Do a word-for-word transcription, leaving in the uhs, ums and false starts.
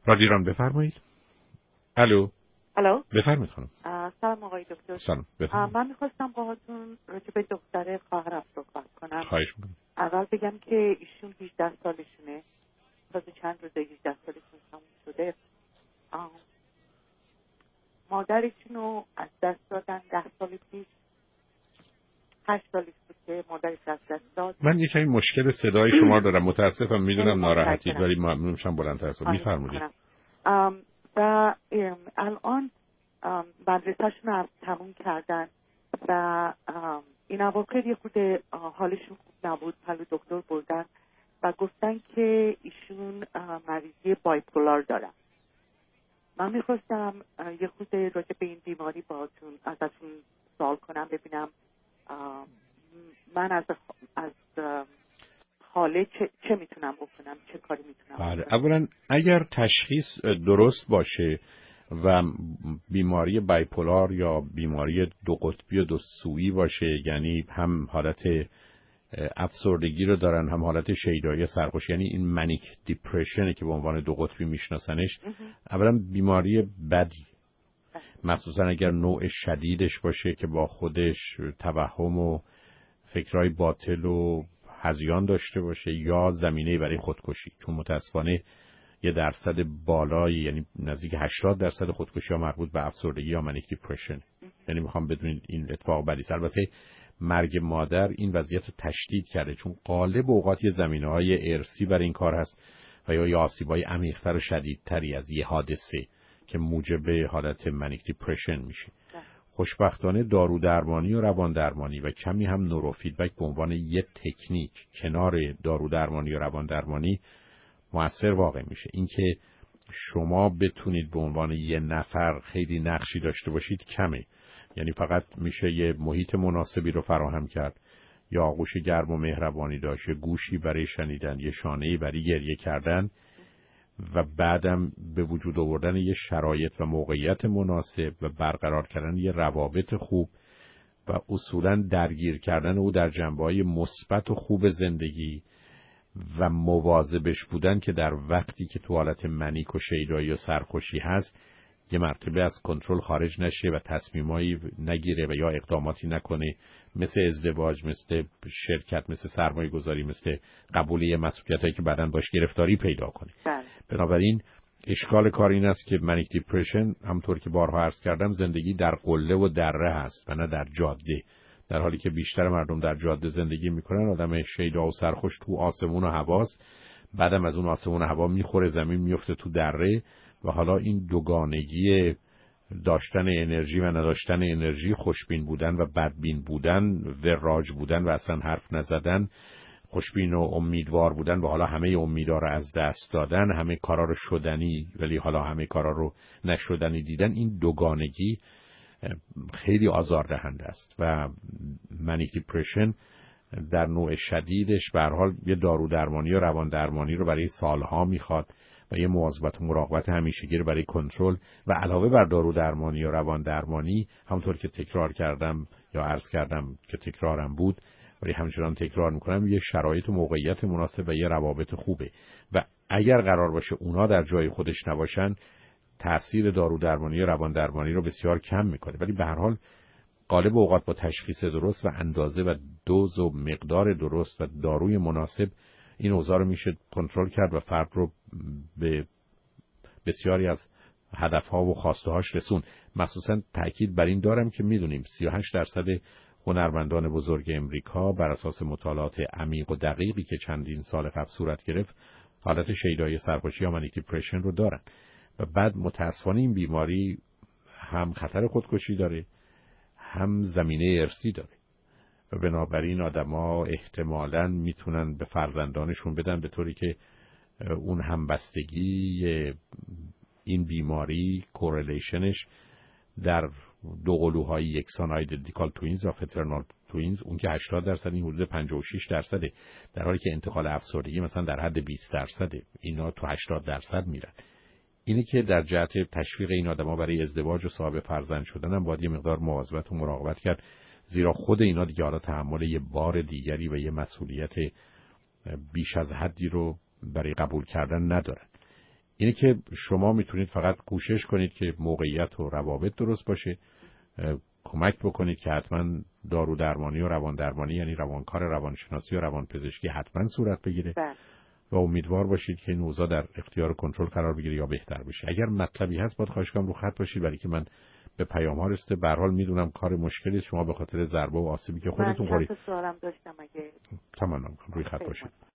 رادیران بفرمایید. الو. الو. بفرمایید خانم. سلام آقای دکتر. سلام. بفرمایید. من میخواستم باهاتون راجع به دختر خواهرم صحبت کنم. خواهش میکنم. اول بگم که ایشون هجده سالشونه. تازه چند روزه هجده سالشون تموم شده. مادرشون رو از دست دادن ده سال پیش. هشت سالش بود که مادرش از دست داد. من یه کمی مشکل صدای شما دارم، متاسفم، میدونم ناراحتید ولی ممنون میشم بلندتر صحبت می‌فرمایید. و الان مدرسه‌شون رو تموم کردن و این اواخر یه خود حالشون خوب نبود، پلو دکتر بردن و گفتن که ایشون مریضی بایپولار دارن. من میخواستم یه خود راجع به این بیماری باهاتون ازتون سوال کنم، ببینم من از از حاله چه, چه میتونم بکنم، چه کاری میتونم بله. بکنم. اولا اگر تشخیص درست باشه و بیماری بایپولار یا بیماری دو قطبی و دو سویی باشه، یعنی هم حالت افسردگی رو دارن هم حالت شیدایی سرخوشی، یعنی این منیک دیپرشنه که به عنوان دو قطبی میشناسنش، اولا بیماری بدی، مخصوصا اگر نوع شدیدش باشه که با خودش توهم و فکرهای باطل و هذیان داشته باشه یا زمینه برای خودکشی، چون متاسفانه یه درصد بالایی، یعنی نزدیک هشتاد درصد خودکشی ها مربوط به افسردگی یا منیک دیپرشن. یعنی میخوام بدونید این اتفاق بدی. البته مرگ مادر این وضعیت رو تشدید کرده، چون غالب اوقات یه زمینه‌های ارثی برای این کار هست و یا آسیب‌های عمیق‌تر و شدیدتری از یه حادثه که موجب حالت منیک دیپرشن میشه. خوشبختانه دارو درمانی و روان درمانی و کمی هم نورو فیدبک به عنوان یه تکنیک کنار دارو درمانی و روان درمانی مؤثر واقع میشه. اینکه شما بتونید به عنوان یه نفر خیلی نقشی داشته باشید کمه، یعنی فقط میشه یه محیط مناسبی رو فراهم کرد، یا آغوش گرم و مهربانی داشت، یه گوشی برای شنیدن، یه شانه‌ای برای گریه کردن و بعدم به وجود آوردن یه شرایط و موقعیت مناسب و برقرار کردن یه روابط خوب و اصولاً درگیر کردن او در جنبه‌های مثبت و خوب زندگی و مواظبش بودن که در وقتی که تو حالت منیک و شیدایی و سرخوشی هست یه مرتبه از کنترل خارج نشه و تصمیمایی نگیره و یا اقداماتی نکنه، مثل ازدواج، مثل شرکت، مثل سرمایه گذاری، مثل قبول یه مسئولیتایی که بعداً باش گرفتاری پیدا کنه. بله. بنابراین اشکال کار این است که منیک دیپرشن همطور که بارها عرض کردم زندگی در قله و دره هست و نه در جاده، در حالی که بیشتر مردم در جاده زندگی میکنن. آدم شیدا و سرخوش تو آسمون و هواست، بعدم از اون آسمون و هوا میخوره زمین، میفته تو دره و حالا این دوگانگی داشتن انرژی و نداشتن انرژی، خوشبین بودن و بدبین بودن، وراج بودن و اصلا حرف نزدن، خوشبین و امیدوار بودن و حالا همه امیدها رو از دست دادن، همه کارا رو شدنی ولی حالا همه کارا رو نشدنی دیدن، این دوگانگی خیلی آزاردهنده است و منیک دیپرشن در نوع شدیدش به هر حال یه دارو درمانی و روان درمانی رو برای سالها میخواد و یه مواظبت و مراقبت همیشگی رو برای کنترل و علاوه بر دارو درمانی و روان درمانی، همونطور که تکرار کردم یا عرض کردم که تکرارم بود ولی همچنان تکرار میکنم، یه شرایط و موقعیت مناسب و یه روابط خوبه و اگر قرار باشه اونا در جای خودش نباشن تأثیر دارو درمانی و روان درمانی رو بسیار کم میکنه. ولی به هر حال غالب اوقات با تشخیص درست و اندازه و دوز و مقدار درست و داروی مناسب این اوضاع رو میشه کنترل کرد و فرد رو به بسیاری از هدفها و خواسته‌هاش رسون. مخصوصا تأکید بر این دارم که میدونیم سی و هشت درصد هنرمندان بزرگ امریکا بر اساس مطالعات عمیق و دقیقی که چندین سال قبل صورت گرفت حالت شیدایی سرخوشی یا منیک دیپرشن رو دارن و بعد متاسفانه این بیماری هم خطر خودکشی داره هم زمینه ارثی داره و بنابراین آدما احتمالاً میتونن به فرزندانشون بدن به طوری که اون همبستگی این بیماری کوریلیشنش در دو قلوهای یکسان آیدنتیکال توینز یا فترنال توینز اون که هشتاد درصد این حدود پنجاه و شش درصده، در حالی که انتقال افسردگی مثلا در حد بیست درصده، اینا تو هشتاد درصد میرن. اینه که در جهت تشویق این آدما برای ازدواج و صاحب فرزند شدن هم باید یه مقدار مواظبت و مراقبت کرد، زیرا خود اینا دیگه حالا تحمل یه بار دیگری و یه مسئولیت بیش از حدی رو برای قبول کردن ندارن. اینه که شما میتونید فقط کوشش کنید که موقعیت و روابط درست باشه، کمک بکنید که حتما دارو درمانی و روان درمانی، یعنی روانکار روانشناسی و روانپزشکی حتما صورت بگیره بله. و امیدوار باشید که این اوضاع در اختیار کنترل قرار بگیره یا بهتر بشه. اگر مطلبی هست باید خواهش کنم رو خط باشید، برای که من به پیام ها رسیده. به هر حال میدونم کار مشکلی شما به خاطر ضربه و آسیبی که خودتون خوردید. من چند تا سوالم داشتم اگه تمام روی خط باشید.